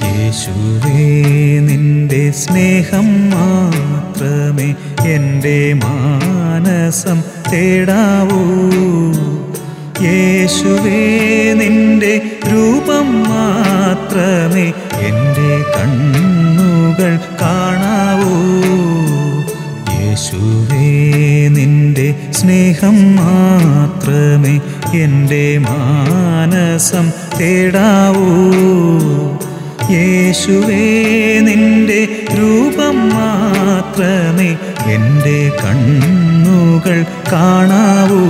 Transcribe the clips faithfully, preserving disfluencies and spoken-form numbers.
യേശുവേ നിന്റെ സ്നേഹം മാത്രമേ എൻ്റെ മാനസം തേടാവൂ. യേശുവേ നിന്റെ രൂപം മാത്രമേ എൻ്റെ കണ്ണുകൾ കാണാവൂ. യേശുവേ നിന്റെ സ്നേഹം മാത്രമേ എൻ്റെ മാനസം തേടാവൂ. യേശുവേ നിന്റെ രൂപം മാത്രമേ എൻ്റെ കണ്ണുകൾ കാണാവൂ.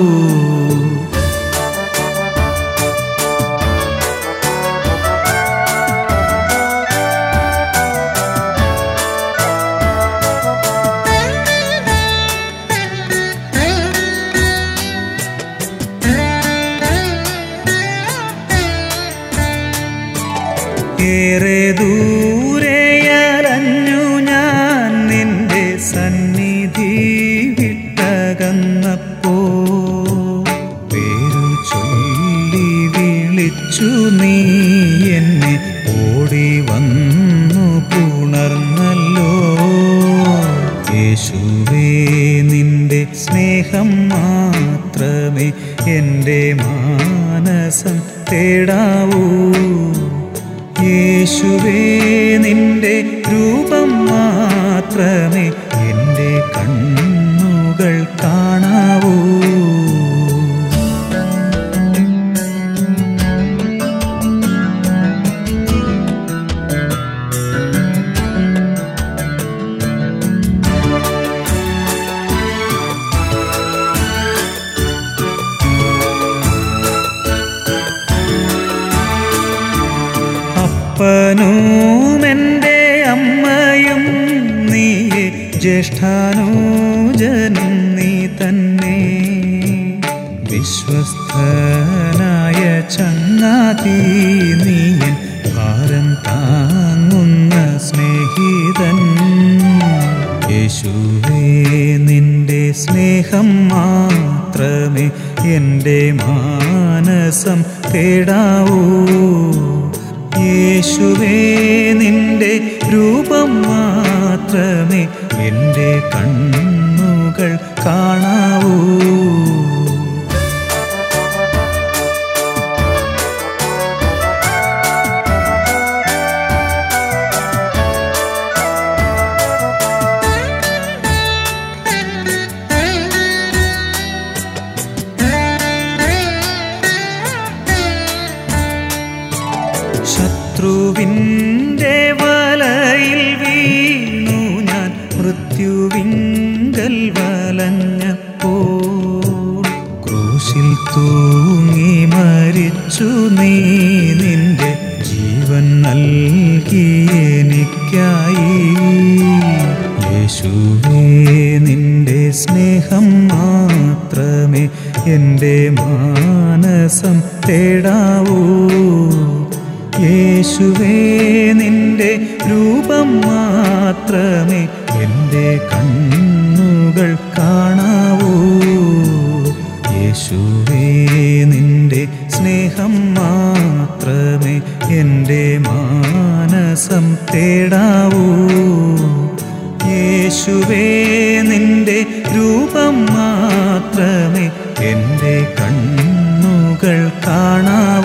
ഏറെ ദൂരെയലഞ്ഞു ഞാൻ നിന്റെ സന്നിധി വിട്ടകന്നപ്പോ, പേരു ചൊല്ലി വിളിച്ചു നീ എന്നെ ഓടി വന്നു പുണർന്നല്ലോ. യേശുവേ നിന്റെ സ്നേഹം മാത്രമേ എൻ്റെ മാനസം തേടാവൂ. യേശുവേ നിന്റെ രൂപം മാത്രമേ എൻ്റെ കണ്ണുകൾ കാണാവൂ. അപ്പനും എൻ്റെ അമ്മയും നീയെ, ജ്യേഷ്ഠാനുജനും നീ തന്നെ, വിശ്വസ്തനായ ചങ്ങാതി നീയൻ, ഭാരം താങ്ങുന്ന സ്നേഹിതൻ. യേശുവേ നിന്റെ സ്നേഹം മാത്രമേ എൻ്റെ മാനസം തേടാവൂ. യേശുവേ നിന്റെ രൂപം മാത്രമേ എൻ്റെ കണ്ണുകൾ കാണാവൂ. ശത്രുവിൻ്റെ വലയിൽ വീണു ഞാൻ മൃത്യുവിങ്കൽ വലഞ്ഞപ്പോൾ, ക്രൂശിൽ തൂങ്ങി മരിച്ചു നീ നിന്റെ ജീവൻ നൽകി എനിക്കായി. യേശുവേ നിന്റെ സ്നേഹം മാത്രമേ എൻ്റെ മാനസം തേടാവൂ. യേശുവേ നിന്റെ രൂപം മാത്രമേ എൻ്റെ കണ്ണുകൾ കാണാവൂ. യേശുവേ നിന്റെ സ്നേഹം മാത്രമേ എൻ്റെ മാനസം തേടാവൂ. യേശുവേ നിന്റെ രൂപം മാത്രമേ എൻ്റെ കണ്ണുകൾ കാണാവൂ.